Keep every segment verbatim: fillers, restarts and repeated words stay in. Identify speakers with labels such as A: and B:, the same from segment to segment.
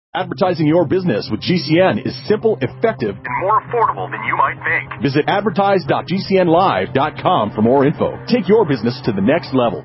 A: Advertising your business with G C N is simple, effective,
B: and more affordable than you might think.
A: Visit advertise dot g c n live dot com for more info. Take your business to the next level.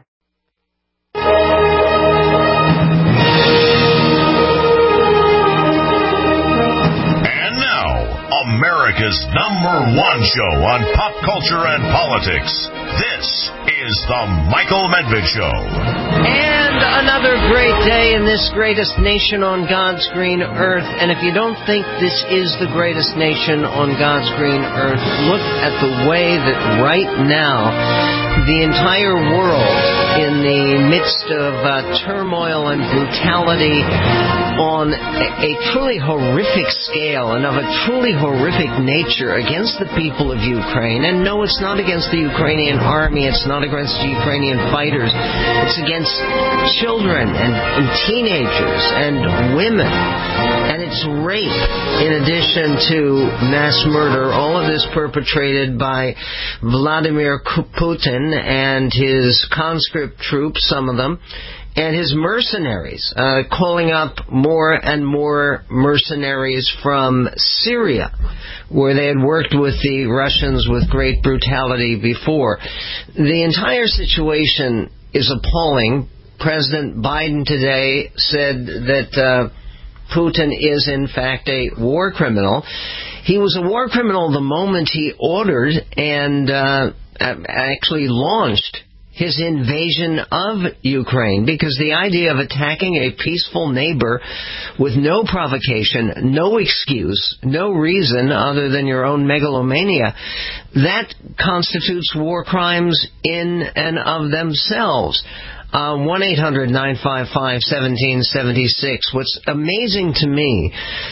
C: And now, America's number one show on pop culture and politics. This is The Michael Medved Show.
D: And another great day in this greatest nation on God's green earth. And if you don't think this is the greatest nation on God's green earth, look at the way that right now the entire world, in the midst of uh, turmoil and brutality on a, a truly horrific scale and of a truly horrific nature against the people of Ukraine. And no, it's not against the Ukrainian army. It's not against the Ukrainian fighters. It's against children and, and teenagers and women. And it's rape in addition to mass murder. All of this perpetrated by Vladimir Putin and his conscript troops, some of them, and his mercenaries, uh, calling up more and more mercenaries from Syria, where they had worked with the Russians with great brutality before. The entire situation is appalling. President Biden today said that uh, Putin is, in fact, a war criminal. He was a war criminal the moment he ordered and uh, actually launched his invasion of Ukraine, because the idea of attacking a peaceful neighbor with no provocation, no excuse, no reason other than your own megalomania, that constitutes war crimes in and of themselves. Uh, one eight hundred nine five five one seven seven six. What's amazing to me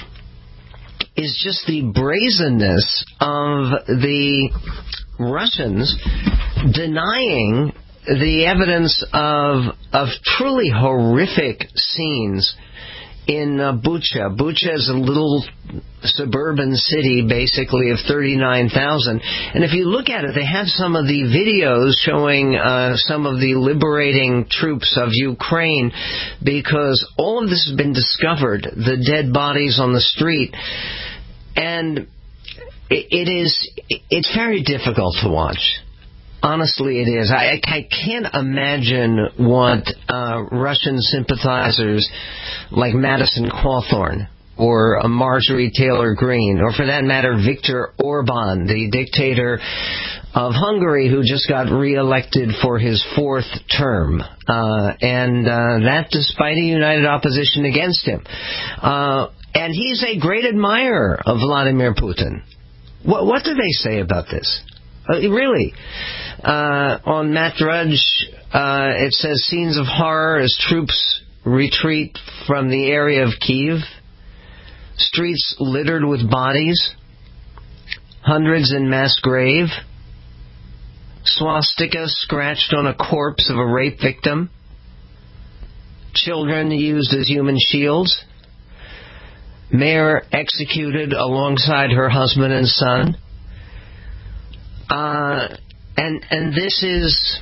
D: is just the brazenness of the Russians denying the evidence of of truly horrific scenes in uh, Bucha. Bucha is a little suburban city, basically, of thirty-nine thousand. And if you look at it, they have some of the videos showing uh, some of the liberating troops of Ukraine, because all of this has been discovered, the dead bodies on the street. And it, it is, it's very difficult to watch. Honestly, it is. I, I can't imagine what uh, Russian sympathizers like Madison Cawthorn or uh, Marjorie Taylor Greene, or for that matter, Viktor Orban, the dictator of Hungary, who just got reelected for his fourth term, uh, and uh, that despite a united opposition against him. Uh, and he's a great admirer of Vladimir Putin. What, what do they say about this? Uh, really? Uh, on Matt Drudge, uh, it says scenes of horror as troops retreat from the area of Kyiv. Streets littered with bodies. Hundreds in mass grave. Swastika scratched on a corpse of a rape victim. Children used as human shields. Mayor executed alongside her husband and son. Uh, and and this is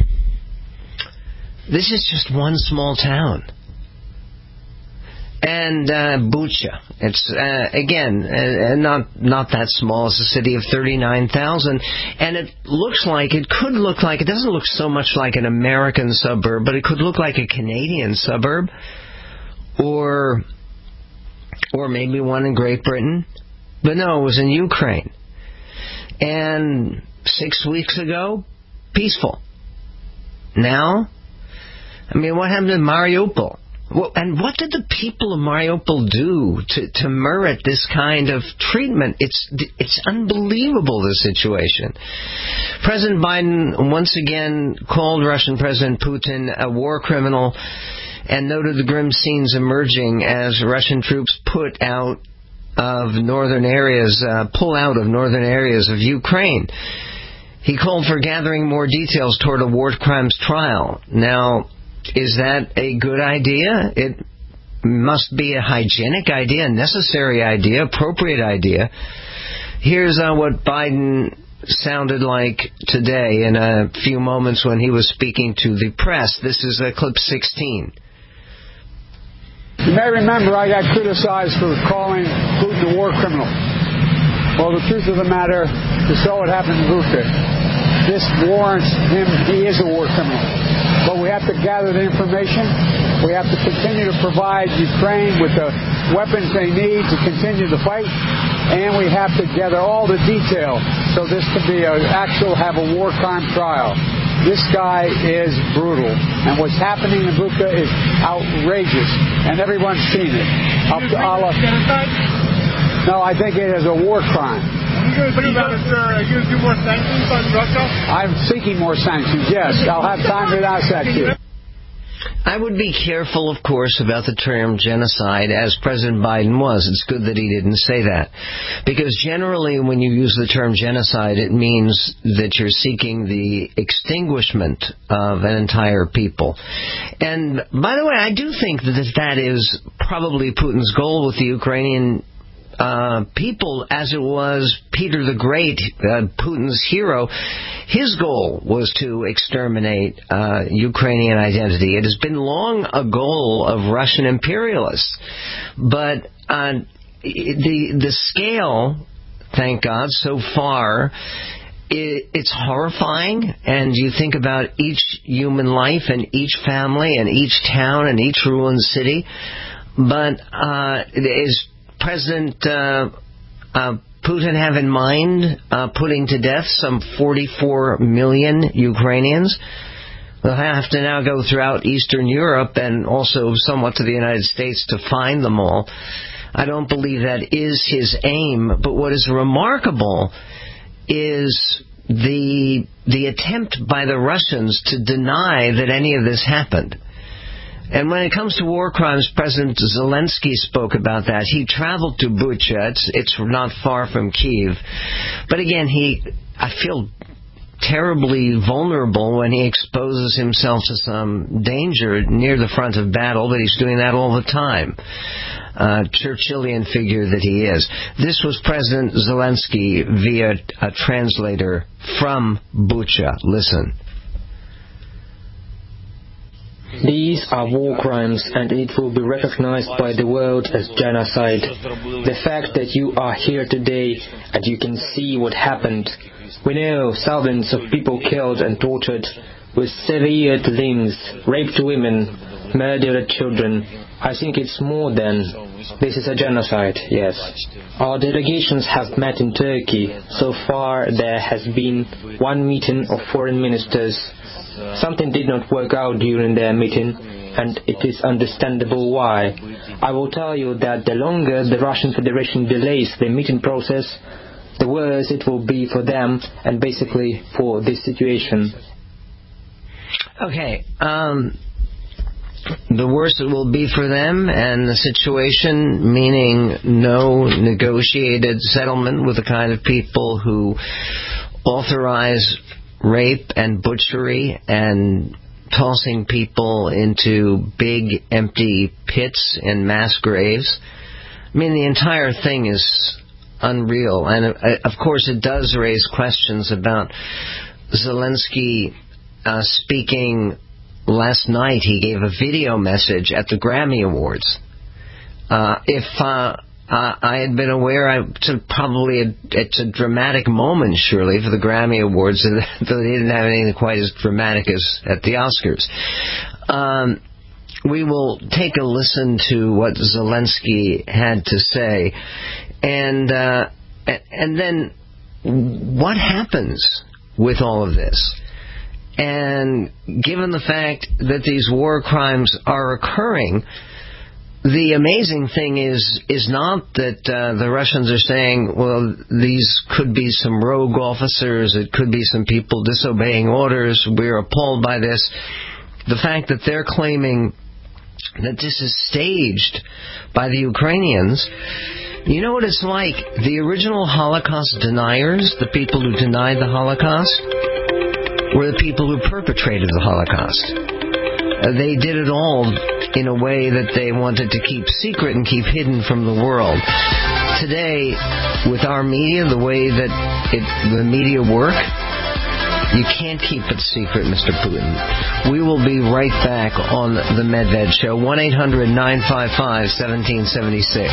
D: this is just one small town. And uh, Bucha, it's uh, again uh, not not that small. It's a city of thirty-nine thousand, and it looks like it could look like it doesn't look so much like an American suburb, but it could look like a Canadian suburb, or or maybe one in Great Britain. But no, it was in Ukraine. And six weeks ago, peaceful. Now, I mean, what happened to Mariupol? Well, and what did the people of Mariupol do to, to merit this kind of treatment? It's it's unbelievable, the situation. President Biden once again called Russian President Putin a war criminal and noted the grim scenes emerging as Russian troops put out of northern areas, uh, pull out of northern areas of Ukraine. He called for gathering more details toward a war crimes trial. Now, is that a good idea? It must be a hygienic idea, a necessary idea, appropriate idea. Here's uh, what Biden sounded like today in a few moments when he was speaking to the press. This is uh, clip sixteen.
E: You may remember I got criticized for calling Putin a war criminal. Well, the truth of the matter is so what happened in Bucha. This warrants him, he is a war criminal. But we have to gather the information. We have to continue to provide Ukraine with the weapons they need to continue the fight. And we have to gather all the detail so this can be an actual, have a war crime trial. This guy is brutal. And what's happening in Bucha is outrageous. And everyone's seen it. Up to Allah. No, I think it is a war crime.
F: Are you going to do more sanctions on Russia?
E: I'm seeking more sanctions, yes. I'll have time to announce that to you.
D: I would be careful, of course, about the term genocide, as President Biden was. It's good that he didn't say that. Because generally, when you use the term genocide, it means that you're seeking the extinguishment of an entire people. And, by the way, I do think that that is probably Putin's goal with the Ukrainian Uh, people, as it was Peter the Great, uh, Putin's hero. His goal was to exterminate uh, Ukrainian identity. It has been long a goal of Russian imperialists. But uh, the the scale, thank God, so far, it, it's horrifying. And you think about each human life and each family and each town and each ruined city. But uh, is President uh, uh, Putin have in mind uh, putting to death some forty-four million Ukrainians? We'll have to now go throughout Eastern Europe and also somewhat to the United States to find them all. I don't believe that is his aim. But what is remarkable is the the attempt by the Russians to deny that any of this happened. And when it comes to war crimes, President Zelensky spoke about that. He traveled to Bucha. It's, it's not far from Kyiv. But again, he, I feel terribly vulnerable when he exposes himself to some danger near the front of battle, but he's doing that all the time. Uh, Churchillian figure that he is. This was President Zelensky via a translator from Bucha. Listen.
G: These are war crimes, and it will be recognized by the world as genocide. The fact that you are here today and you can see what happened. We know thousands of people killed and tortured, with severed limbs, raped women, murdered children. I think it's more than. This is a genocide, yes. Our delegations have met in Turkey. So far there has been one meeting of foreign ministers. Something did not work out during their meeting, and it is understandable why. I will tell you that the longer the Russian Federation delays the meeting process, the worse it will be for them and basically for this situation.
D: Okay, um, the worse it will be for them and the situation, meaning no negotiated settlement with the kind of people who authorize rape and butchery and tossing people into big empty pits and mass graves. I mean, the entire thing is unreal. And uh, of course it does raise questions about Zelensky uh, speaking last night. He gave a video message at the Grammy Awards. Uh, if uh, Uh, I had been aware, I, to probably a, it's a dramatic moment, surely, for the Grammy Awards, though they didn't have anything quite as dramatic as at the Oscars. Um, we will take a listen to what Zelensky had to say, and uh, and then what happens with all of this? And given the fact that these war crimes are occurring, the amazing thing is is not that uh, the Russians are saying, well, these could be some rogue officers, it could be some people disobeying orders, we're appalled by this. The fact that they're claiming that this is staged by the Ukrainians, you know what it's like? The original Holocaust deniers, the people who denied the Holocaust, were the people who perpetrated the Holocaust. Uh, they did it all in a way that they wanted to keep secret and keep hidden from the world. Today, with our media, the way that it, the media work, You can't keep it secret, Mister Putin. We will be right back on the Medved Show. one eight hundred nine five five one seven seven six.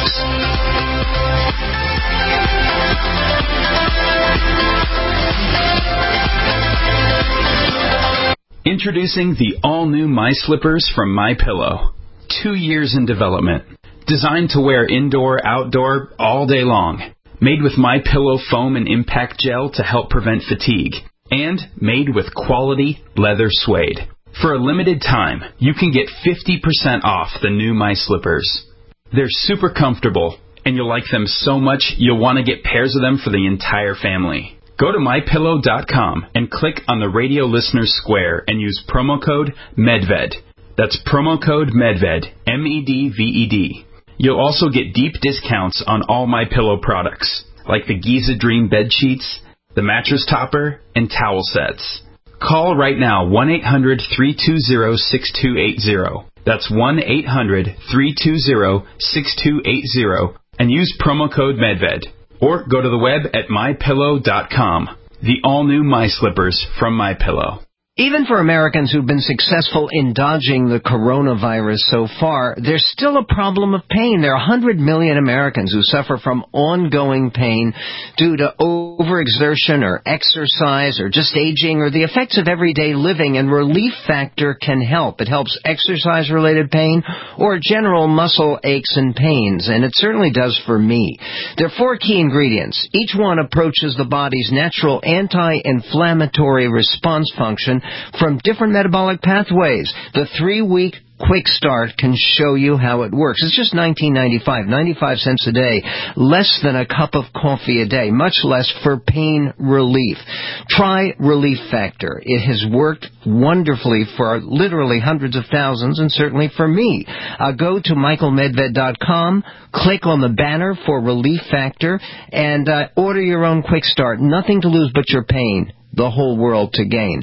H: Introducing the all-new My Slippers from MyPillow. Two years in development. Designed to wear indoor, outdoor, all day long. Made with MyPillow foam and impact gel to help prevent fatigue. And made with quality leather suede. For a limited time, you can get fifty percent off the new My Slippers. They're super comfortable, and you'll like them so much you'll want to get pairs of them for the entire family. Go to my pillow dot com and click on the radio listener square and use promo code MEDVED. That's promo code MEDVED, M E D V E D. You'll also get deep discounts on all MyPillow products, like the Giza Dream bed sheets, the mattress topper, and towel sets. Call right now, one eight hundred three two zero six two eight zero. That's one eight hundred three two zero six two eight zero, and use promo code MEDVED. Or go to the web at my pillow dot com. The all-new My Slippers from MyPillow.
D: Even for Americans who've been successful in dodging the coronavirus so far, there's still a problem of pain. There are one hundred million Americans who suffer from ongoing pain due to overexertion or exercise or just aging or the effects of everyday living, and Relief Factor can help. It helps exercise-related pain or general muscle aches and pains, and it certainly does for me. There are four key ingredients. Each one approaches the body's natural anti-inflammatory response function from different metabolic pathways. The three-week Quick Start can show you how it works. It's just nineteen ninety-five, ninety-five cents a day, less than a cup of coffee a day, much less for pain relief. Try Relief Factor. It has worked wonderfully for literally hundreds of thousands, and certainly for me. Uh, go to michael medved dot com, click on the banner for Relief Factor, and uh, order your own Quick Start. Nothing to lose but your pain, the whole world to gain.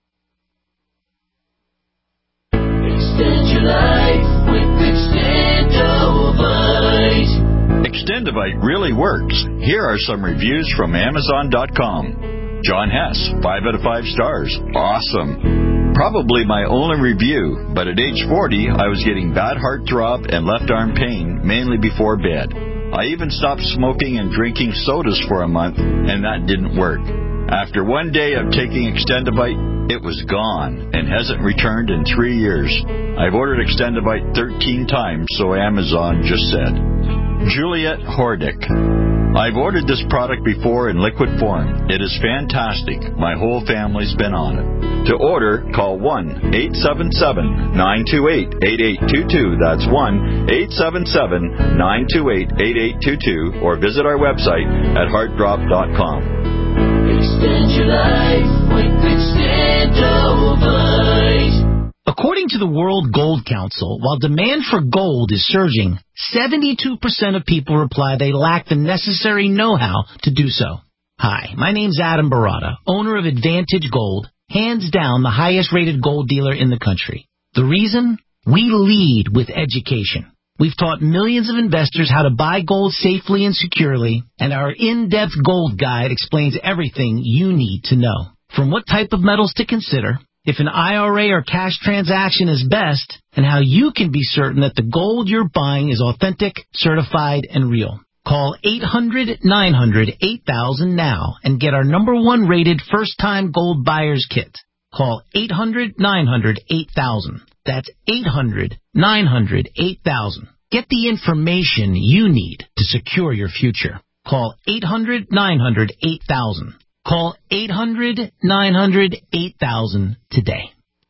I: Extend your life with Extendovite.
J: Extendovite really works. Here are some reviews from amazon dot com. John Hess, five out of five stars. Awesome. Probably my only review, but at age forty, I was getting bad heart throb and left arm pain, mainly before bed. I even stopped smoking and drinking sodas for a month, and that didn't work. After one day of taking Extendovite, it was gone and hasn't returned in three years. I've ordered Extendovite thirteen times, so Amazon just said. Juliet Hordick. I've ordered this product before in liquid form. It is fantastic. My whole family's been on it. To order, call one eight seven seven nine two eight eight eight two two. That's one eight seven seven nine two eight eight eight two two, or visit our website at heart drop dot com.
I: Extend your life with Extendovite.
K: According to the World Gold Council, while demand for gold is surging, seventy-two percent of people reply they lack the necessary know-how to do so. Hi, my name's Adam Barata, owner of Advantage Gold, hands down the highest-rated gold dealer in the country. The reason? We lead with education. We've taught millions of investors how to buy gold safely and securely, and our in-depth gold guide explains everything you need to know. From what type of metals to consider, if an I R A or cash transaction is best, and how you can be certain that the gold you're buying is authentic, certified, and real. Call eight hundred nine hundred eight thousand now and get our number one rated first-time gold buyer's kit. Call eight hundred nine hundred eight thousand. That's eight hundred nine hundred eight thousand. Get the information you need to secure your future. Call eight hundred nine hundred eight thousand. Call eight hundred nine hundred eight thousand today.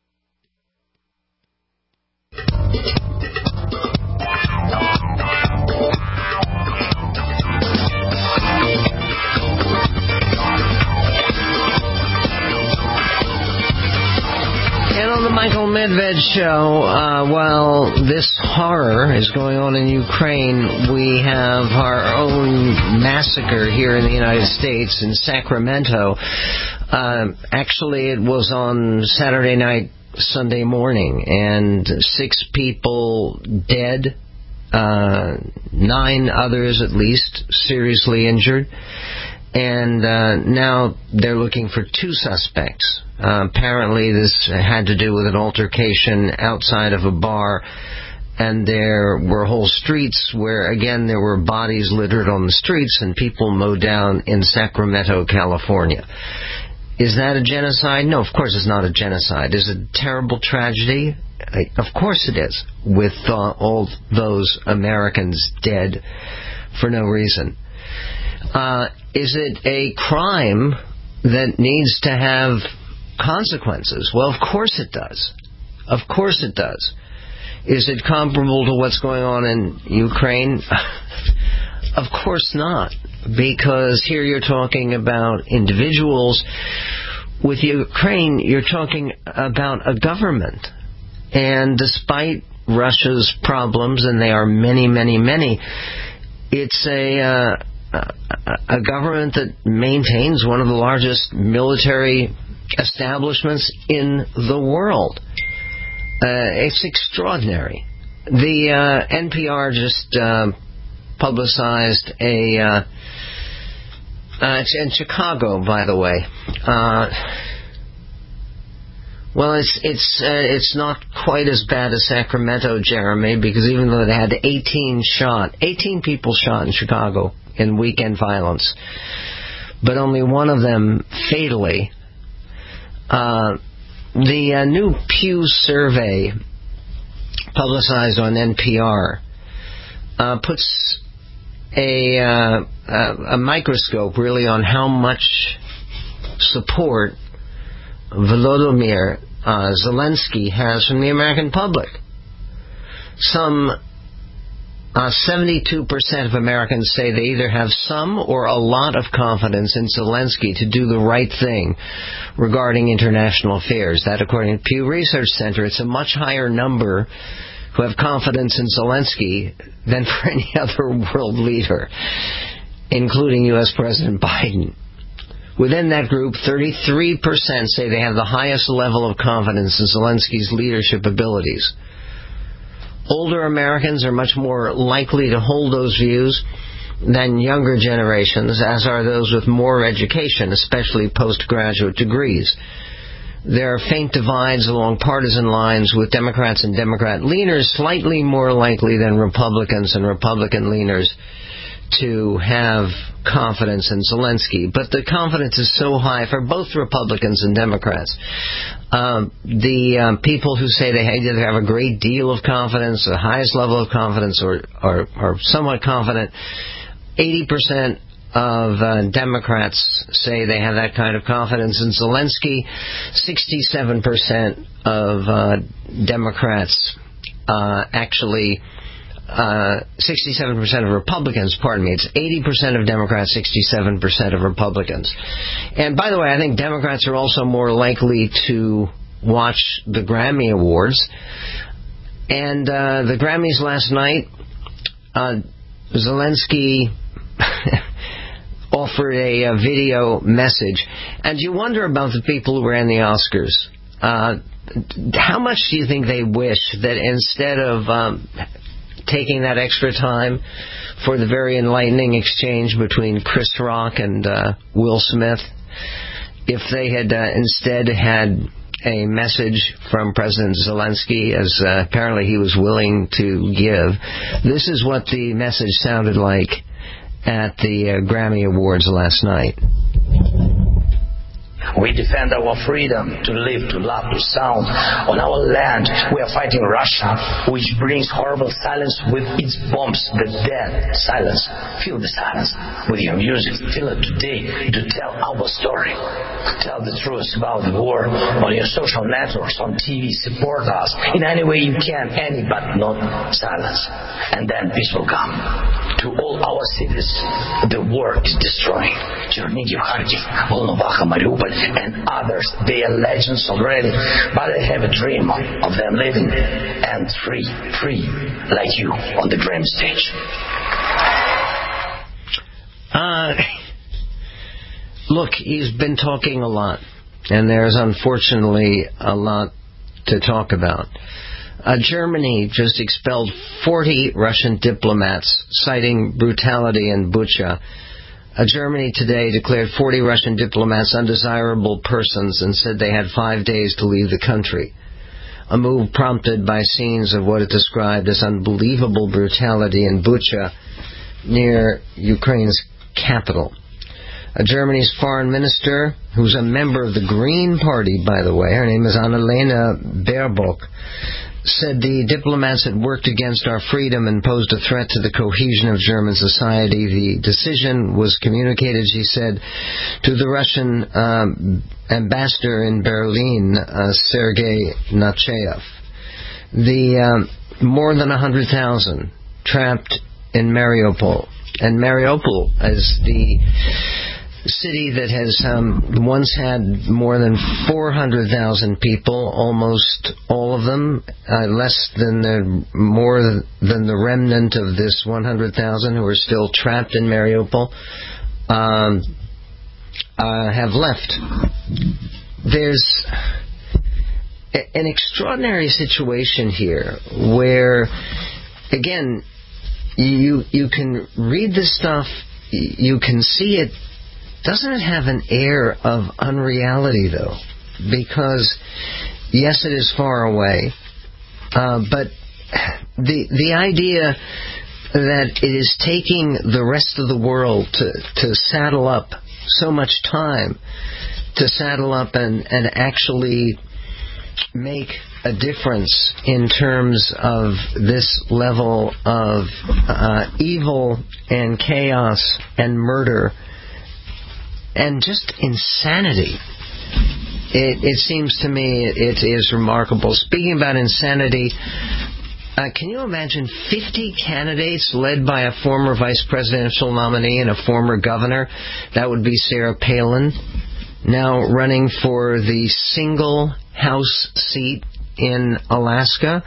D: And on the Michael Medved Show, uh, while this horror is going on in Ukraine, we have our own massacre here in the United States in Sacramento. Uh, actually, it was on Saturday night, Sunday morning, and six people dead, uh, nine others at least seriously injured. And uh, now they're looking for two suspects. Uh, apparently this had to do with an altercation outside of a bar, and there were whole streets where, again, there were bodies littered on the streets and people mowed down in Sacramento, California. Is that a genocide? No, of course it's not a genocide. Is it a terrible tragedy? Of course it is, with uh, all those Americans dead for no reason. Uh, is it a crime that needs to have consequences? Well, of course it does. Of course it does. Is it comparable to what's going on in Ukraine? Of course not, because here you're talking about individuals. With Ukraine, you're talking about a government. And despite Russia's problems, and they are many, many, many, it's a, uh, a government that maintains one of the largest military establishments in the world. Uh, it's extraordinary. The uh, N P R just uh, publicized a... Uh, uh, it's in Chicago, by the way. Uh, well, it's it's uh, it's not quite as bad as Sacramento, Jeremy, because even though they had eighteen shot, eighteen people shot in Chicago in weekend violence, but only one of them fatally. Uh, the uh, new Pew survey publicized on N P R uh, puts a, uh, a a microscope really on how much support Volodymyr uh, Zelensky has from the American public. Some uh, seventy-two percent of Americans say they either have some or a lot of confidence in Zelensky to do the right thing regarding international affairs. That, according to Pew Research Center, it's a much higher number who have confidence in Zelensky than for any other world leader, including U S President Biden. Within that group, thirty-three percent say they have the highest level of confidence in Zelensky's leadership abilities. Older Americans are much more likely to hold those views than younger generations, as are those with more education, especially postgraduate degrees. There are faint divides along partisan lines, with Democrats and Democrat leaners slightly more likely than Republicans and Republican leaners to have confidence in Zelensky. But the confidence is so high for both Republicans and Democrats. Um, the um, people who say they either have a great deal of confidence, the highest level of confidence, or, or, or somewhat confident, eighty percent of uh, Democrats say they have that kind of confidence in Zelensky. sixty-seven percent of uh, Democrats uh, actually... Uh, sixty-seven percent of Republicans, pardon me, it's eighty percent of Democrats, sixty-seven percent of Republicans. And by the way, I think Democrats are also more likely to watch the Grammy Awards. And uh, the Grammys last night, uh, Zelensky offered a, a video message. And you wonder about the people who ran the Oscars. Uh, how much do you think they wish that instead of... Um, taking that extra time for the very enlightening exchange between Chris Rock and uh, Will Smith, if they had uh, instead had a message from President Zelensky, as uh, apparently he was willing to give, this is what the message sounded like at the uh, Grammy Awards last night.
L: We defend our freedom to live, to love, to sound. On our land, we are fighting Russia, which brings horrible silence with its bombs, the dead silence. Feel the silence with your music. Feel it today to tell our story. Tell the truth about the war on your social networks, on T V. Support us in any way you can, any but not silence. And then peace will come. To all our cities, the war is destroying. Chernihiv, Kharkiv, Volnovakha, Mariupol, and others, they are legends already, but I have a dream of them living and free, free, like you on the Grammy stage.
D: Uh, look, he's been talking a lot, and there's unfortunately a lot to talk about. Uh, Germany just expelled forty Russian diplomats, citing brutality in Bucha. Uh, Germany today declared forty Russian diplomats undesirable persons and said they had five days to leave the country. A move prompted by scenes of what it described as unbelievable brutality in Bucha, near Ukraine's capital. Uh, Germany's foreign minister, who's a member of the Green Party, by the way, her name is Annalena Baerbock, said the diplomats had worked against our freedom and posed a threat to the cohesion of German society. The decision was communicated, she said, to the Russian um, ambassador in Berlin, uh, Sergei Nechayev. The um, more than one hundred thousand trapped in Mariupol. And Mariupol is the city that has um, once had more than four hundred thousand people, almost all of them, uh, less than the, more than the remnant of this one hundred thousand who are still trapped in Mariupol, um, uh, have left. There's a, an extraordinary situation here where, again, you you can read this stuff, you can see it. Doesn't it have an air of unreality, though? Because, yes, it is far away, uh, but the the idea that it is taking the rest of the world to, to saddle up so much time, to saddle up and, and actually make a difference in terms of this level of uh, evil and chaos and murder, and just insanity. It, it seems to me it is remarkable. Speaking about insanity, uh, can you imagine fifty candidates led by a former vice presidential nominee and a former governor? That would be Sarah Palin, now running for the single House seat in Alaska.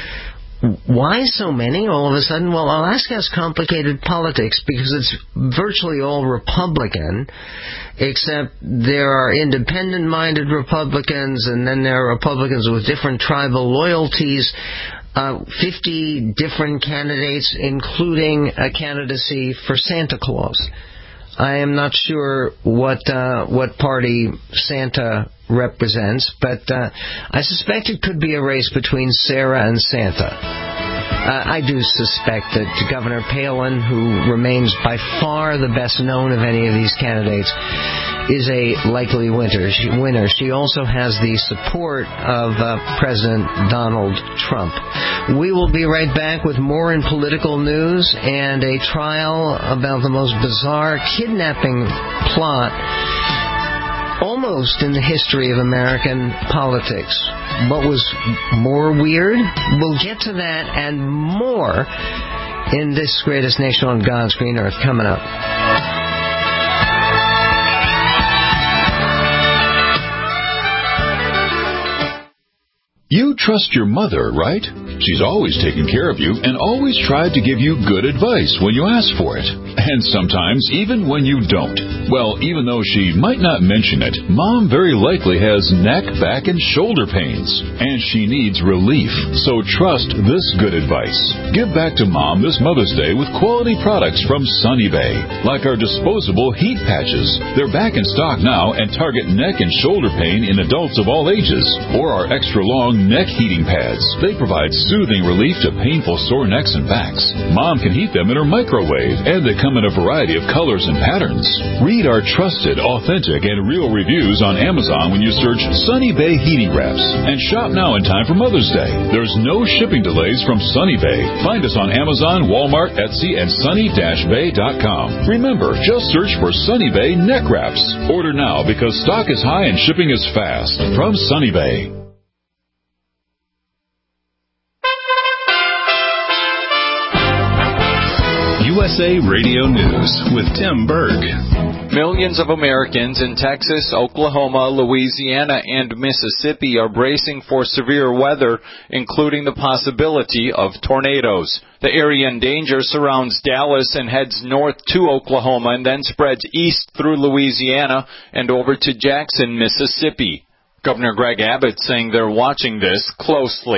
D: Why so many all of a sudden? Well, Alaska has complicated politics because it's virtually all Republican, except there are independent-minded Republicans, and then there are Republicans with different tribal loyalties. Uh, fifty different candidates, including a candidacy for Santa Claus. I am not sure what uh, what party Santa represents, but uh, I suspect it could be a race between Sarah and Santa. Uh, I do suspect that Governor Palin, who remains by far the best known of any of these candidates, is a likely winner. She, winner. She also has the support of uh, President Donald Trump. We will be right back with more in political news and a trial about the most bizarre kidnapping plot almost in the history of American politics. What was more weird? We'll get to that and more in this greatest nation on God's green earth coming up.
M: You trust your mother, right? She's always taken care of you and always tried to give you good advice when you ask for it. And sometimes even when you don't. Well, even though she might not mention it, Mom very likely has neck, back, and shoulder pains. And she needs relief. So trust this good advice. Give back to Mom this Mother's Day with quality products from Sunny Bay. Like our disposable heat patches. They're back in stock now and target neck and shoulder pain in adults of all ages. Or our extra long neck heating pads. They provide soothing relief to painful sore necks and backs. Mom can heat them in her microwave, and they come in a variety of colors and patterns. Read our trusted, authentic, and real reviews on Amazon when you search Sunny Bay Heating Wraps. And shop now in time for Mother's Day. There's no shipping delays from Sunny Bay. Find us on Amazon, Walmart, Etsy, and sunny dash bay dot com. Remember, just search for Sunny Bay Neck Wraps. Order now because stock is high and shipping is fast. From Sunny Bay.
H: U S A Radio News with Tim Berg.
N: Millions of Americans in Texas, Oklahoma, Louisiana, and Mississippi are bracing for severe weather, including the possibility of tornadoes. The area in danger surrounds Dallas and heads north to Oklahoma and then spreads east through Louisiana and over to Jackson, Mississippi. Governor Greg Abbott saying they're watching this closely.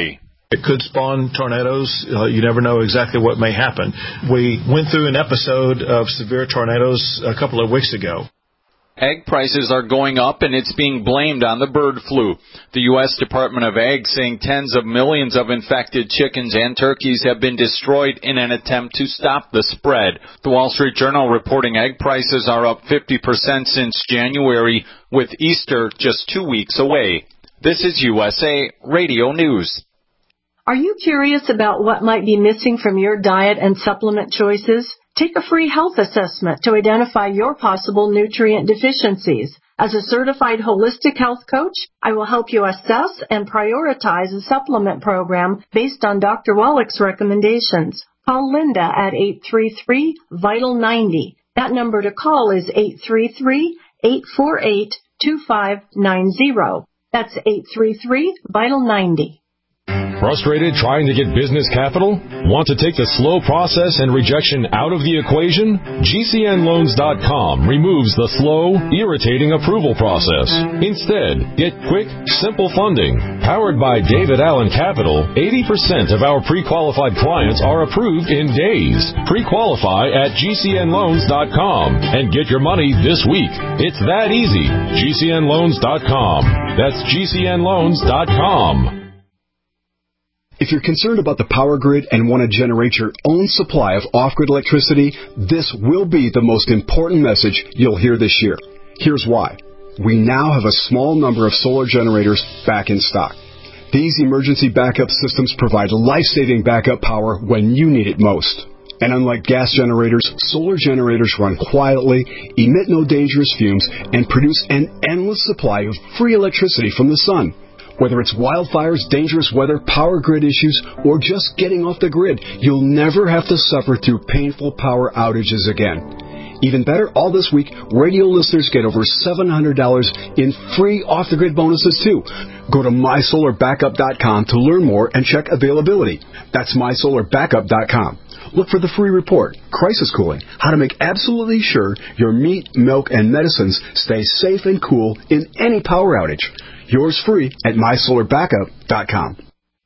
O: It could spawn tornadoes. Uh, you never know exactly what may happen. We went through an episode of severe tornadoes a couple of weeks ago.
N: Egg prices are going up, and it's being blamed on the bird flu. The U S Department of Ag saying tens of millions of infected chickens and turkeys have been destroyed in an attempt to stop the spread. The Wall Street Journal reporting egg prices are up fifty percent since January, with Easter just two weeks away. This is U S A Radio News.
P: Are you curious about what might be missing from your diet and supplement choices? Take a free health assessment to identify your possible nutrient deficiencies. As a certified holistic health coach, I will help you assess and prioritize a supplement program based on Doctor Wallach's recommendations. Call Linda at eight three three, vital ninety. That number to call is eight three three, eight four eight, two five nine zero. That's eight three three, vital ninety.
Q: Frustrated trying to get business capital? Want to take the slow process and rejection out of the equation? G C N loans dot com removes the slow, irritating approval process. Instead, get quick, simple funding. Powered by David Allen Capital, eighty percent of our pre-qualified clients are approved in days. Pre-qualify at G C N loans dot com and get your money this week. It's that easy. G C N loans dot com. That's G C N loans dot com.
R: If you're concerned about the power grid and want to generate your own supply of off-grid electricity, this will be the most important message you'll hear this year. Here's why. We now have a small number of solar generators back in stock. These emergency backup systems provide life-saving backup power when you need it most. And unlike gas generators, solar generators run quietly, emit no dangerous fumes, and produce an endless supply of free electricity from the sun. Whether it's wildfires, dangerous weather, power grid issues, or just getting off the grid, you'll never have to suffer through painful power outages again. Even better, all this week, radio listeners get over seven hundred dollars in free off-the-grid bonuses, too. Go to my solar backup dot com to learn more and check availability. That's my solar backup dot com. Look for the free report, Crisis Cooling, how to make absolutely sure your meat, milk, and medicines stay safe and cool in any power outage. Yours free at my solar backup dot com.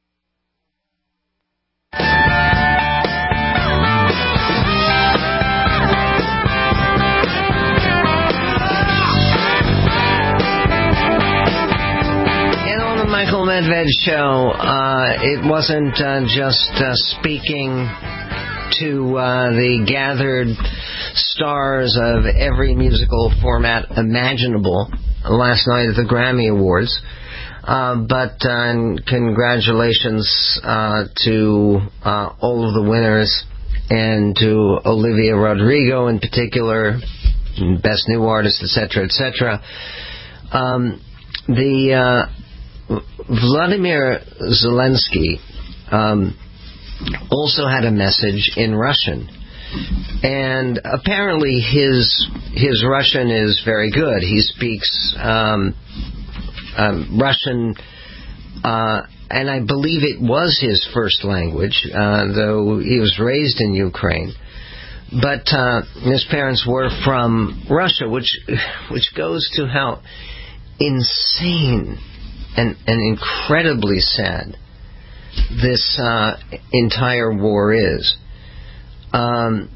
D: And on the Michael Medved Show, uh, it wasn't uh, just uh, speaking to uh, the gathered stars of every musical format imaginable last night at the Grammy Awards. Uh, but uh, congratulations uh, to uh, all of the winners, and to Olivia Rodrigo in particular, Best New Artist, et cetera, et cetera. Um, the uh, Vladimir Zelensky um, also had a message in Russian. And apparently his his Russian is very good. He speaks um, um, Russian, uh, and I believe it was his first language, uh, though he was raised in Ukraine. But uh, his parents were from Russia, which which goes to how insane and, and incredibly sad this uh, entire war is. Um,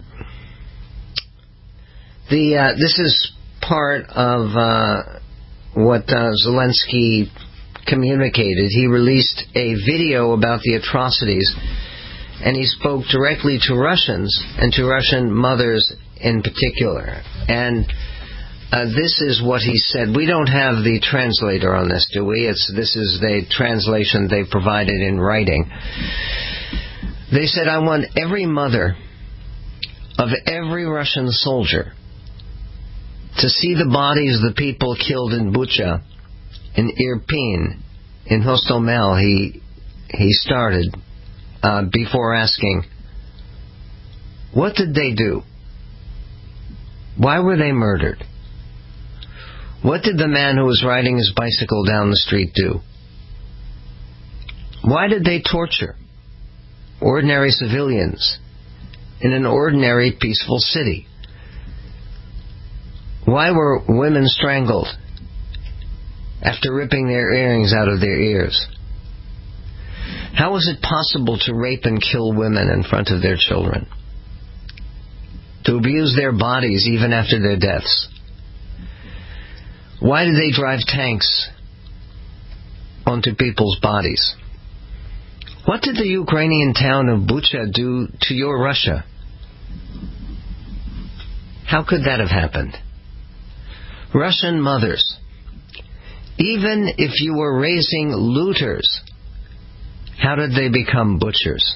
D: the uh, this is part of uh, what uh, Zelensky communicated. He released a video about the atrocities, and he spoke directly to Russians and to Russian mothers in particular. And uh, this is what he said. We don't have the translator on this, do we? It's this is the translation they provided in writing. They said, "I want every mother of every Russian soldier to see the bodies of the people killed in Bucha, in Irpin, in Hostomel." He he started uh, before asking, what did they do? Why were they murdered? What did the man who was riding his bicycle down the street do? Why did they torture ordinary civilians in an ordinary peaceful city? Why were women strangled after ripping their earrings out of their ears? How is it possible to rape and kill women in front of their children? To abuse their bodies even after their deaths? Why do they drive tanks onto people's bodies? What did the Ukrainian town of Bucha do to your Russia? How could that have happened? Russian mothers, even if you were raising looters, how did they become butchers?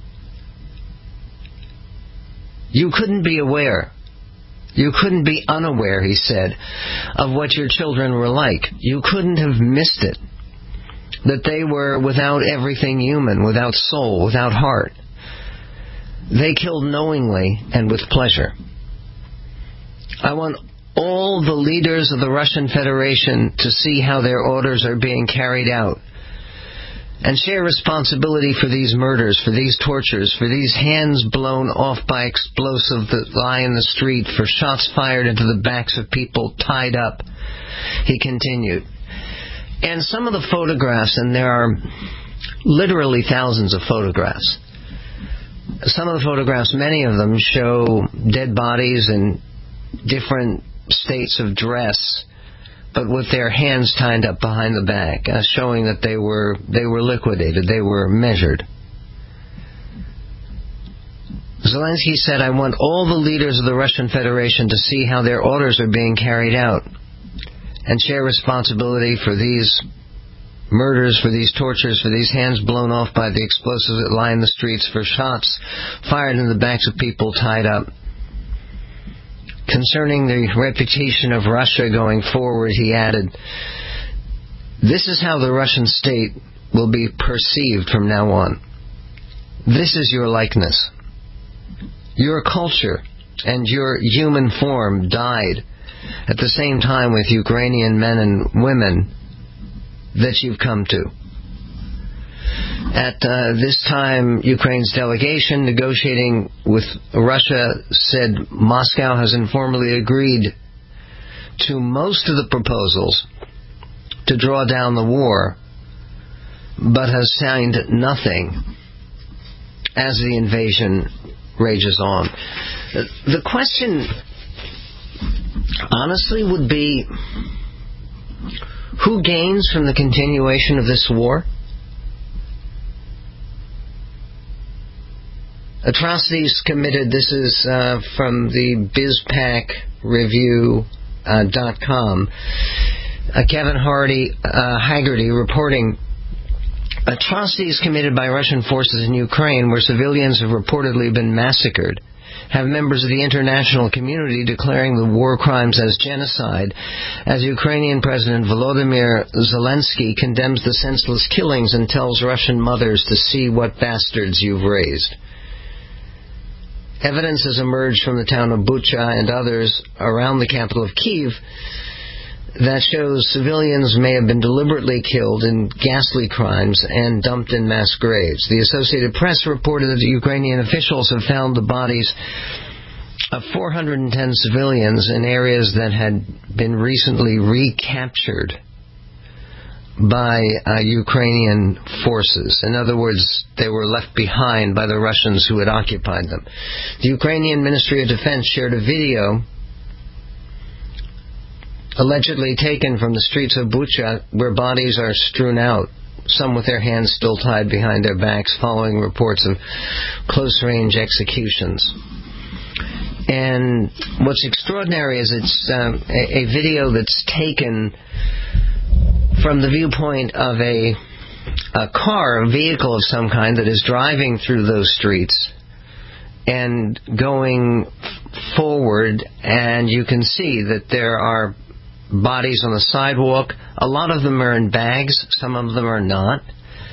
D: You couldn't be aware. You couldn't be unaware, he said, of what your children were like. You couldn't have missed it. That they were without everything human, without soul, without heart. They killed knowingly and with pleasure. I want all the leaders of the Russian Federation to see how their orders are being carried out and share responsibility for these murders, for these tortures, for these hands blown off by explosives that lie in the street, for shots fired into the backs of people tied up, he continued. And some of the photographs, and there are literally thousands of photographs, some of the photographs, many of them, show dead bodies in different states of dress, but with their hands tied up behind the back, uh, showing that they were they were liquidated, they were measured. Zelensky said, I want all the leaders of the Russian Federation to see how their orders are being carried out and share responsibility for these murders, for these tortures, for these hands blown off by the explosives that lie in the streets, for shots fired in the backs of people tied up. Concerning the reputation of Russia going forward, he added, this is how the Russian state will be perceived from now on. This is your likeness. Your culture and your human form died at the same time with Ukrainian men and women that you've come to. At uh, this time, Ukraine's delegation negotiating with Russia said Moscow has informally agreed to most of the proposals to draw down the war, but has signed nothing as the invasion rages on. The question, honestly, would be, who gains from the continuation of this war? Atrocities committed, this is uh, from the bizpac review dot com. Uh, Kevin Hardy, uh, Haggerty reporting, atrocities committed by Russian forces in Ukraine, where civilians have reportedly been massacred, have members of the international community declaring the war crimes as genocide, as Ukrainian President Volodymyr Zelensky condemns the senseless killings and tells Russian mothers to see what bastards you've raised. Evidence has emerged from the town of Bucha and others around the capital of Kyiv that shows civilians may have been deliberately killed in ghastly crimes and dumped in mass graves. The Associated Press reported that the Ukrainian officials have found the bodies of four hundred ten civilians in areas that had been recently recaptured by uh, Ukrainian forces. In other words, they were left behind by the Russians who had occupied them. The Ukrainian Ministry of Defense shared a video allegedly taken from the streets of Bucha, where bodies are strewn out, some with their hands still tied behind their backs, following reports of close-range executions. And what's extraordinary is it's um, a, a video that's taken from the viewpoint of a, a car, a vehicle of some kind that is driving through those streets and going forward, and you can see that there are bodies on the sidewalk. A lot of them are in bags, some of them are not,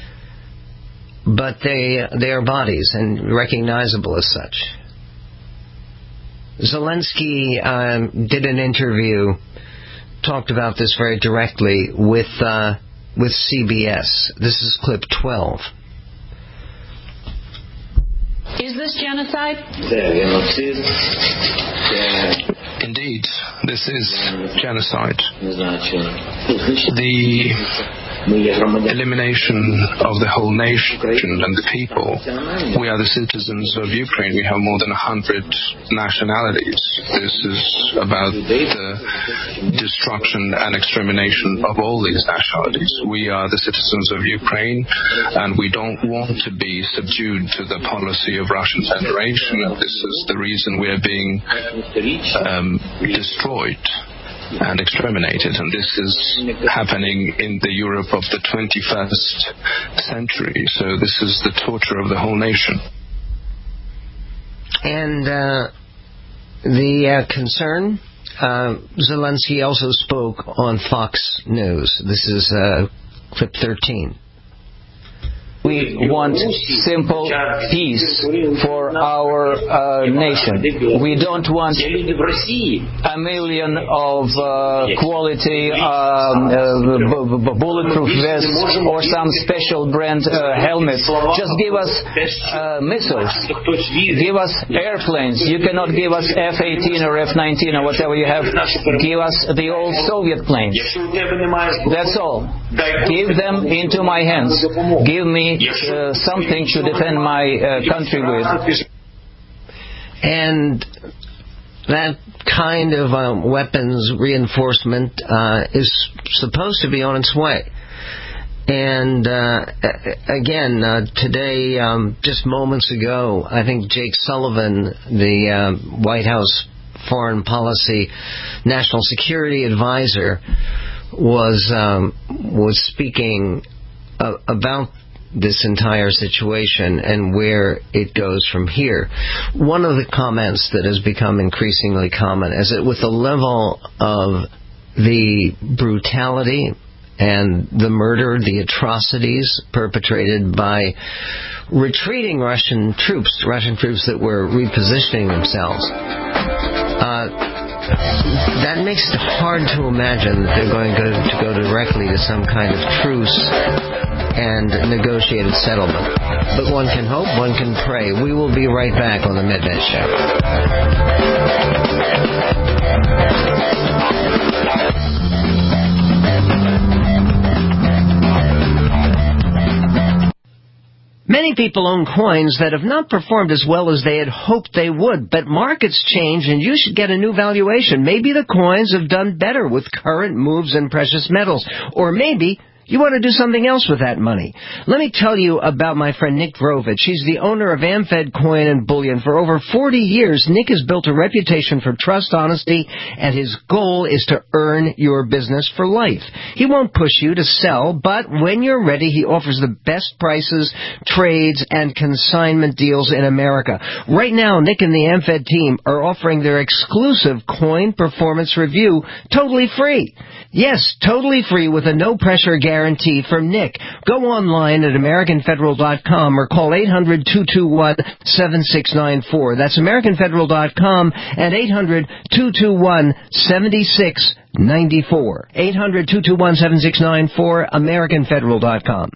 D: but they they are bodies and recognizable as such. Zelensky um, did an interview, talked about this very directly with uh, with C B S. This is clip twelve.
S: Is this genocide?
T: Indeed, this is genocide. The elimination of the whole nation and the people. We are the citizens of Ukraine. We have more than one hundred nationalities. This is about the destruction and extermination of all these nationalities. We are the citizens of Ukraine, and we don't want to be subdued to the policy of Russian Federation, and this is the reason we are being um, destroyed and exterminated, and this is happening in the Europe of the twenty-first century. So this is the torture of the whole nation.
D: And uh, the uh, concern, uh, Zelensky also spoke on Fox News. This is uh, clip thirteen.
U: We want simple peace for our uh, nation. We don't want a million of uh, quality um, uh, b- b- bulletproof vests or some special brand uh, helmets. Just give us uh, missiles. Give us airplanes. You cannot give us F eighteen or F nineteen or whatever you have. Give us the old Soviet planes. That's all. Give them into my hands. Give me Uh, something to defend my uh, country with.
D: And that kind of um, weapons reinforcement uh, is supposed to be on its way. And uh, again, uh, today, um, just moments ago, I think Jake Sullivan, the uh, White House Foreign Policy National Security Advisor, was um, was speaking uh, about this entire situation and where it goes from here. One of the comments that has become increasingly common is that with the level of the brutality and the murder, the atrocities perpetrated by retreating Russian troops, Russian troops that were repositioning themselves, uh, that makes it hard to imagine that they're going to go, to go directly to some kind of truce and negotiated settlement. But one can hope, one can pray. We will be right back on the Midnight Show. Many people own coins that have not performed as well as they had hoped they would, but markets change and you should get a new valuation. Maybe the coins have done better with current moves in precious metals, or maybe you want to do something else with that money. Let me tell you about my friend Nick Vrovich. He's the owner of AmFed Coin and Bullion. For over forty years, Nick has built a reputation for trust, honesty, and his goal is to earn your business for life. He won't push you to sell, but when you're ready, he offers the best prices, trades, and consignment deals in America. Right now, Nick and the AmFed team are offering their exclusive coin performance review totally free. Yes, totally free with a no-pressure guarantee from Nick. Go online at American Federal dot com or call eight hundred, two two one, seven six nine four. That's American Federal dot com and eight hundred, two two one, seven six nine four. eight hundred, two two one, seven six nine four, American Federal dot com.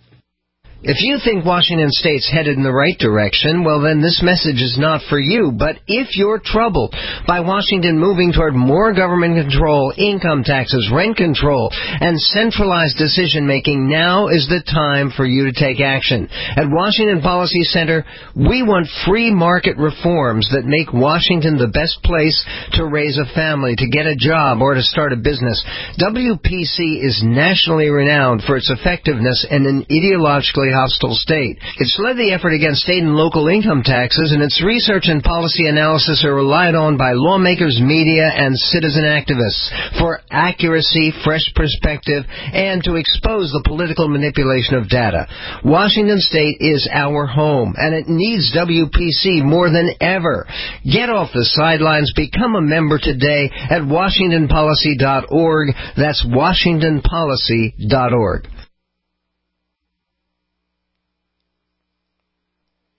D: If you think Washington State's headed in the right direction, well then this message is not for you. But if you're troubled by Washington moving toward more government control, income taxes, rent control, and centralized decision-making, now is the time for you to take action. At Washington Policy Center, we want free market reforms that make Washington the best place to raise a family, to get a job, or to start a business. W P C is nationally renowned for its effectiveness in an ideologically hostile state. It's led the effort against state and local income taxes, and its research and policy analysis are relied on by lawmakers, media, and citizen activists for accuracy, fresh perspective, and to expose the political manipulation of data. Washington State is our home, and it needs W P C more than ever. Get off the sidelines. Become a member today at washington policy dot org. That's washington policy dot org.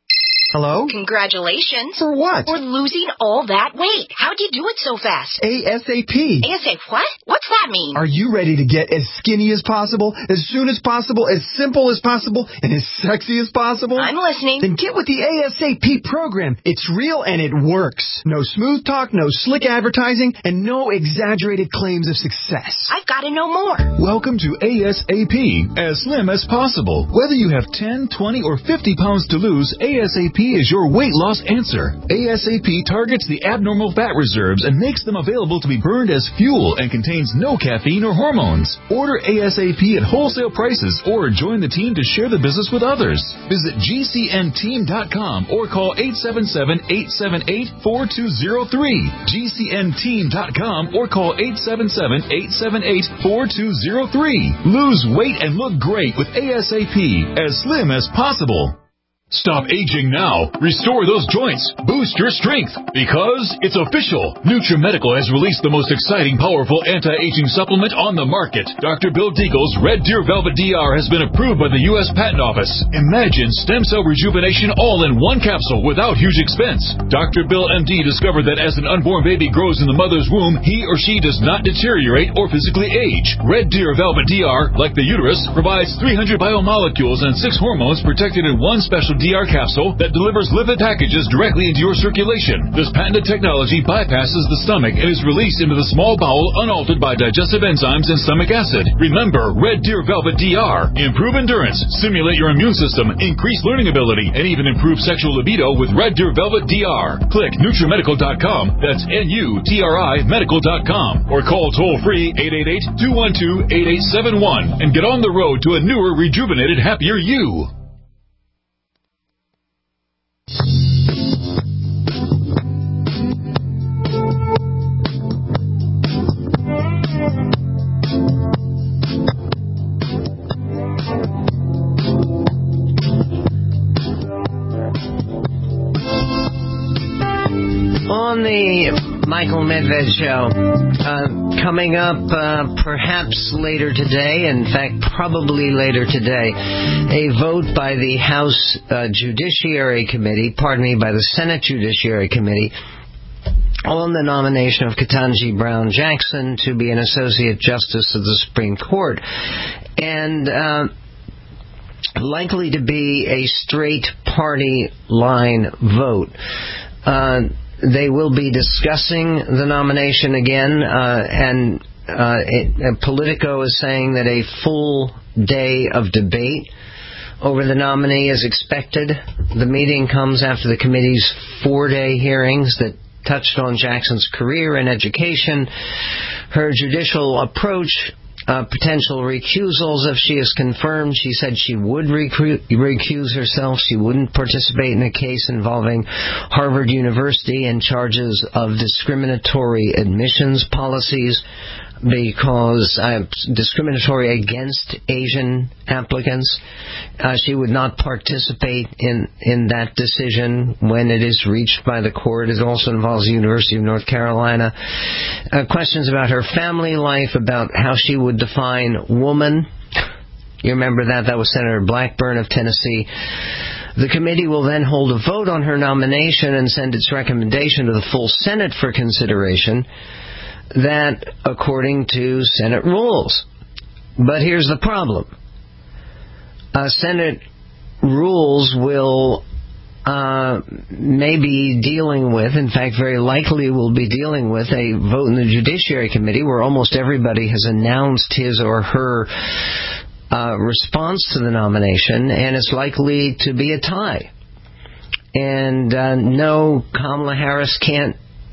B: Hello?
V: Congratulations.
B: For what?
V: For losing all that weight. How'd you do it so fast?
B: ASAP.
V: ASAP what? What's that mean?
B: Are you ready to get as skinny as possible, as soon as possible, as simple as possible, and as sexy as possible?
V: I'm listening.
B: Then get with the ASAP program. It's real and it works. No smooth talk, no slick advertising, and no exaggerated claims of success.
V: I've got to know more.
Q: Welcome to ASAP, as slim as possible. Whether you have ten, twenty, or fifty pounds to lose, ASAP is your weight loss answer. ASAP targets the abnormal fat reserves and makes them available to be burned as fuel and contains no caffeine or hormones. Order ASAP at wholesale prices or join the team to share the business with others. Visit G C N team dot com or call eight seven seven, eight seven eight, four two zero three. G C N team dot com or call eight seven seven, eight seven eight, four two zero three. Lose weight and look great with ASAP, as slim as possible. Stop aging now. Restore those joints. Boost your strength. Because it's official. NutriMedical has released the most exciting, powerful anti-aging supplement on the market. Doctor Bill Deagle's Red Deer Velvet D R has been approved by the U S Patent Office. Imagine stem cell rejuvenation all in one capsule without huge expense. Doctor Bill M D discovered that as an unborn baby grows in the mother's womb, he or she does not deteriorate or physically age. Red Deer Velvet D R, like the uterus, provides three hundred biomolecules and six hormones protected in one special D R capsule that delivers lipid packages directly into your circulation. This patented technology bypasses the stomach and is released into the small bowel unaltered by digestive enzymes and stomach acid. Remember, Red Deer Velvet D R. Improve endurance, stimulate your immune system, increase learning ability, and even improve sexual libido with Red Deer Velvet D R. Click NutriMedical dot com, that's N U T R I medical dot com, or call toll-free eight eight eight, two one two, eight eight seven one and get on the road to a newer, rejuvenated, happier you.
D: On the Michael Medved Show, uh, coming up uh, perhaps later today, in fact probably later today, a vote by the House uh, Judiciary Committee, pardon me, by the Senate Judiciary Committee, on the nomination of Ketanji Brown Jackson to be an Associate Justice of the Supreme Court. And uh, likely to be a straight party line vote. Uh, they will be discussing the nomination again, uh, and uh, it, uh, Politico is saying that a full day of debate over the nominee is expected. The meeting comes after the committee's four-day hearings that touched on Jackson's career and education, her judicial approach, Uh, potential recusals if she is confirmed. She said she would recru- recuse herself. She wouldn't participate in a case involving Harvard University and charges of discriminatory admissions policies because uh, discriminatory against Asian applicants. Uh, she would not participate in, in that decision when it is reached by the court. It also involves the University of North Carolina. Uh, questions about her family life, about how she would define woman. You remember that? That was Senator Blackburn of Tennessee. The committee will then hold a vote on her nomination and send its recommendation to the full Senate for consideration. That according to Senate rules. But here's the problem. Uh, Senate rules will uh, maybe dealing with, in fact very likely will be dealing with, a vote in the Judiciary Committee where almost everybody has announced his or her uh, response to the nomination, and it's likely to be a tie. And uh, no, Kamala Harris can't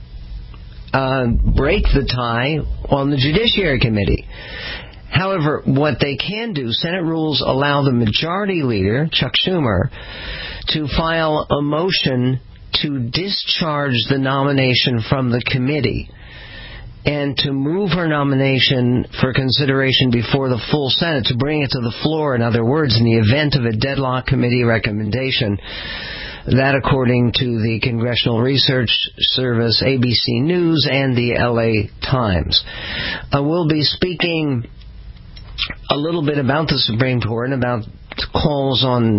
D: Uh, break the tie on the Judiciary Committee. However, what they can do, Senate rules allow the majority leader, Chuck Schumer, to file a motion to discharge the nomination from the committee and to move her nomination for consideration before the full Senate, to bring it to the floor, in other words, in the event of a deadlock committee recommendation. That, according to the Congressional Research Service, A B C News, and the L A Times. Uh, we'll be speaking a little bit about the Supreme Court and about calls on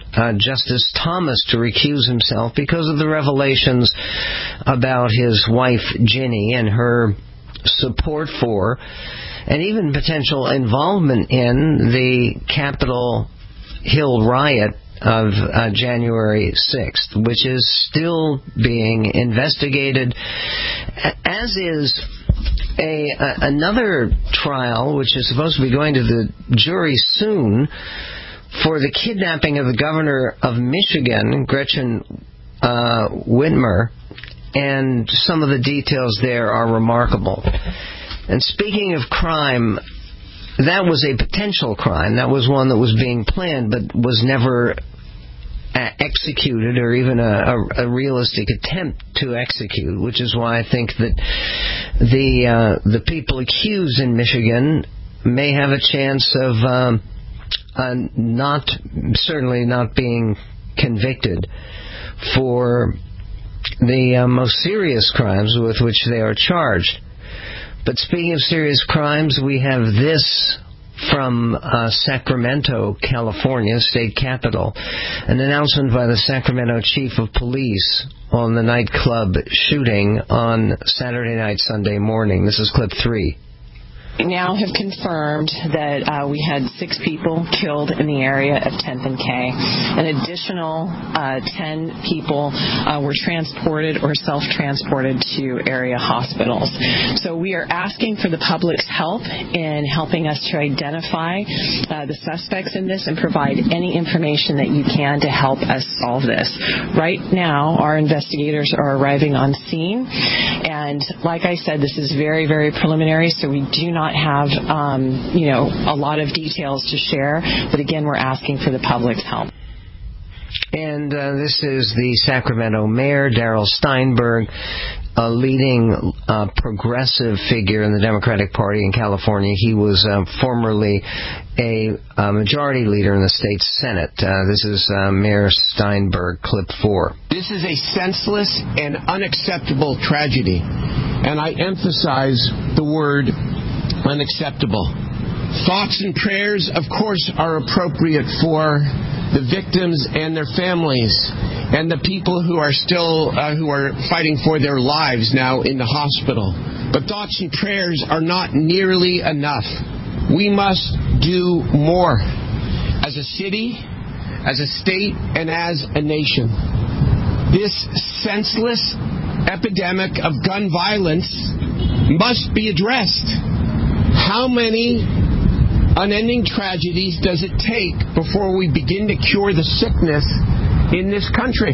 D: uh, Justice Thomas to recuse himself because of the revelations about his wife, Ginny, and her support for, and even potential involvement in the Capitol Hill riot of uh, January sixth, which is still being investigated, as is a, a another trial, which is supposed to be going to the jury soon, for the kidnapping of the governor of Michigan, Gretchen uh, Whitmer, and some of the details there are remarkable. And speaking of crime, that was a potential crime. That was one that was being planned but was never uh, executed, or even a, a, a realistic attempt to execute, which is why I think that the uh, the people accused in Michigan may have a chance of um, uh, not, certainly not being convicted for the uh, most serious crimes with which they are charged. But speaking of serious crimes, we have this from uh, Sacramento, California, state capital. An announcement by the Sacramento chief of police on the nightclub shooting on Saturday night, Sunday morning. This is clip three.
A: Now have confirmed that uh, we had six people killed in the area of tenth and K. An additional uh, ten people uh, were transported or self-transported to area hospitals. So we are asking for the public's help in helping us to identify uh, the suspects in this and provide any information that you can to help us solve this. Right now, our investigators are arriving on scene, and like I said, this is very, very preliminary, so we do not have, um, you know, a lot of details to share, but again, we're asking for the public's help.
D: And uh, this is the Sacramento mayor, Darrell Steinberg, a leading uh, progressive figure in the Democratic Party in California. He was uh, formerly a, a majority leader in the state Senate. Uh, this is uh, Mayor Steinberg, clip four.
C: This is a senseless and unacceptable tragedy, and I emphasize the word unacceptable. Thoughts and prayers, of course, are appropriate for the victims and their families and the people who are still uh, who are fighting for their lives now in the hospital. But thoughts and prayers are not nearly enough. We must do more as a city, as a state, and as a nation. This senseless epidemic of gun violence must be addressed. How many unending tragedies does it take before we begin to cure the sickness in this country?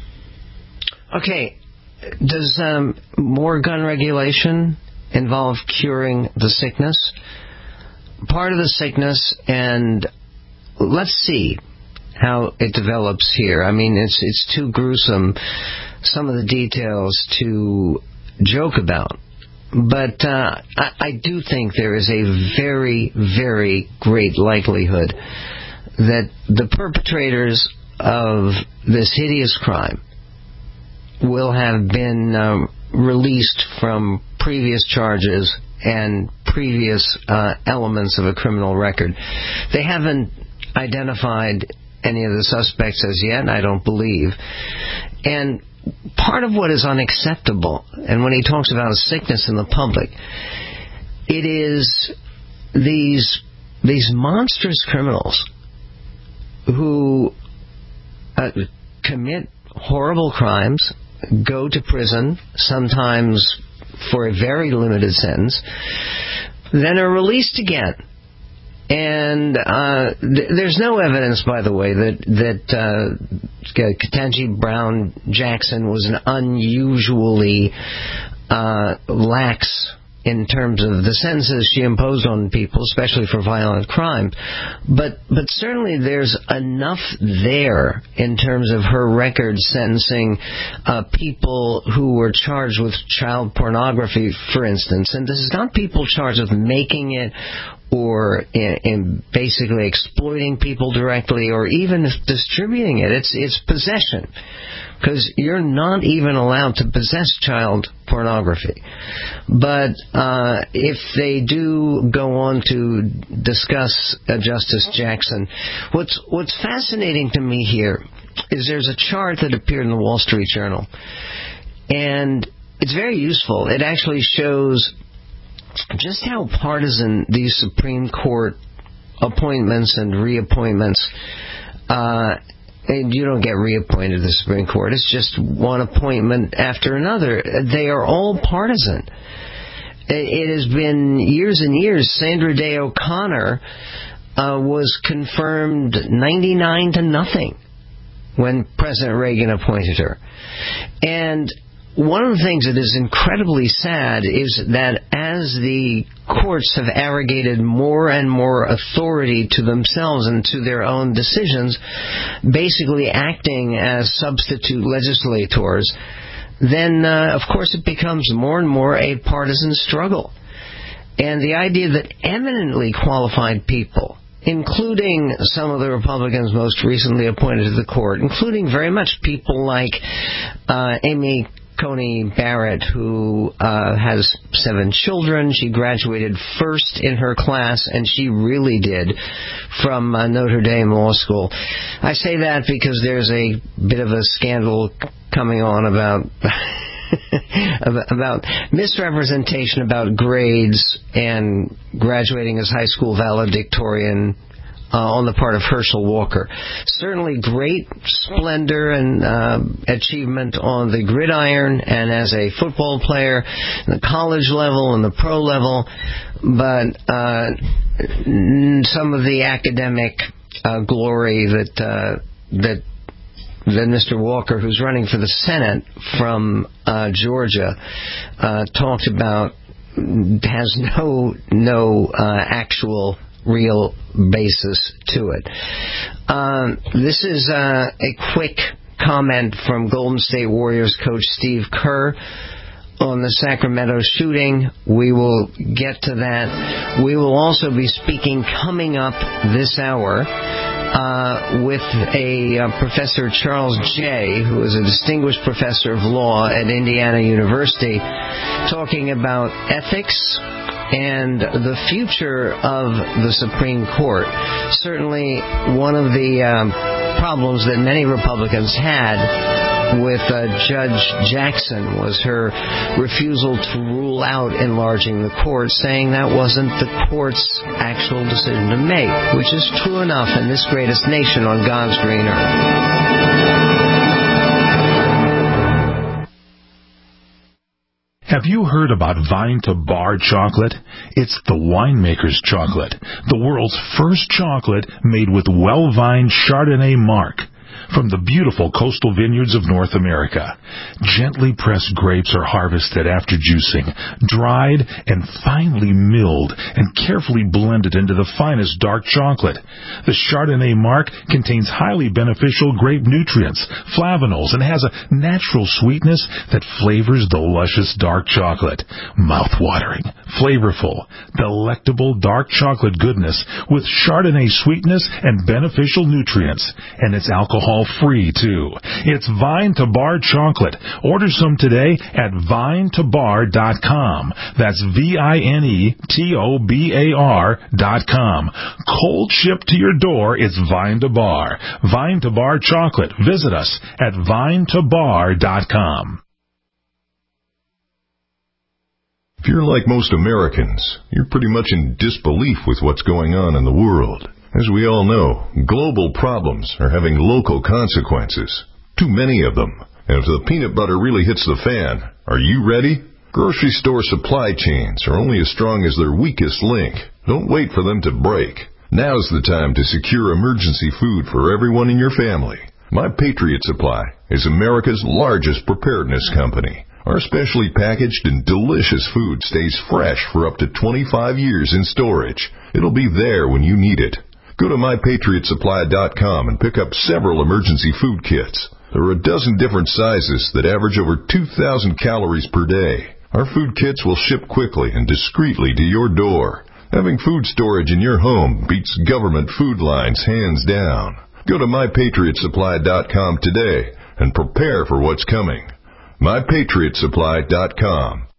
D: Okay, does um, more gun regulation involve curing the sickness? Part of the sickness, and let's see how it develops here. I mean, it's it's too gruesome, some of the details to joke about. But uh, I, I do think there is a very, very great likelihood that the perpetrators of this hideous crime will have been um, released from previous charges and previous uh, elements of a criminal record. They haven't identified any of the suspects as yet, I don't believe. And part of what is unacceptable, and when he talks about a sickness in the public, it is these these monstrous criminals who uh, commit horrible crimes, go to prison, sometimes for a very limited sentence, then are released again. And uh, th- there's no evidence, by the way, that that uh, Ketanji Brown Jackson was an unusually uh, lax in terms of the sentences she imposed on people, especially for violent crime. But but certainly there's enough there in terms of her record sentencing uh, people who were charged with child pornography, for instance. And this is not people charged with making it or in, in basically exploiting people directly, or even distributing it. It's it's possession, because you're not even allowed to possess child pornography. But uh, if they do go on to discuss uh, Justice Jackson, what's what's fascinating to me here is there's a chart that appeared in the Wall Street Journal, and it's very useful. It actually shows just how partisan these Supreme Court appointments and reappointments, uh, and you don't get reappointed to the Supreme Court. It's just one appointment after another. They are all partisan. It has been years and years. Sandra Day O'Connor uh, was confirmed ninety-nine to nothing when President Reagan appointed her. And one of the things that is incredibly sad is that as the courts have arrogated more and more authority to themselves and to their own decisions, basically acting as substitute legislators, then, uh, of course, it becomes more and more a partisan struggle. And the idea that eminently qualified people, including some of the Republicans most recently appointed to the court, including very much people like uh, Amy Coney Barrett, who uh, has seven children. She graduated first in her class, and she really did, from uh, Notre Dame Law School. I say that because there's a bit of a scandal coming on about about misrepresentation about grades and graduating as high school valedictorian Uh, on the part of Herschel Walker. Certainly great splendor and uh, achievement on the gridiron and as a football player, the college level and the pro level, but uh, some of the academic uh, glory that uh, that that Mister Walker, who's running for the Senate from uh, Georgia, uh, talked about, has no no uh, actual real basis to it. Um, this is uh, a quick comment from Golden State Warriors coach Steve Kerr on the Sacramento shooting. We will get to that. We will also be speaking coming up this hour uh, with a uh, Professor Charles Jay, who is a distinguished professor of law at Indiana University, talking about ethics and the future of the Supreme Court. Certainly one of the um, problems that many Republicans had with uh, Judge Jackson was her refusal to rule out enlarging the court, saying that wasn't the court's actual decision to make, which is true enough in this greatest nation on God's green earth.
E: Have you heard about Vine to Bar chocolate? It's the winemaker's chocolate, the world's first chocolate made with well-vined Chardonnay marc from the beautiful coastal vineyards of North America. Gently pressed grapes are harvested after juicing, dried and finely milled and carefully blended into the finest dark chocolate. The Chardonnay marc contains highly beneficial grape nutrients, flavanols, and has a natural sweetness that flavors the luscious dark chocolate. Mouth-watering, flavorful, delectable dark chocolate goodness with Chardonnay sweetness and beneficial nutrients. And it's alcohol free too. It's Vine to Bar chocolate. Order some today at vine to bar dot com. That's V I N E T O B A R dot com. Cold shipped to your door, it's Vine to Bar. Vine to Bar chocolate. Visit us at vine to bar dot com.
F: If you're like most Americans, you're pretty much in disbelief with what's going on in the world. As we all know, global problems are having local consequences. Too many of them. And if the peanut butter really hits the fan, are you ready? Grocery store supply chains are only as strong as their weakest link. Don't wait for them to break. Now's the time to secure emergency food for everyone in your family. My Patriot Supply is America's largest preparedness company. Our specially packaged and delicious food stays fresh for up to twenty-five years in storage. It'll be there when you need it. Go to my patriot supply dot com and pick up several emergency food kits. There are a dozen different sizes that average over two thousand calories per day. Our food kits will ship quickly and discreetly to your door. Having food storage in your home beats government food lines hands down. Go to my patriot supply dot com today and prepare for what's coming. my patriot supply dot com.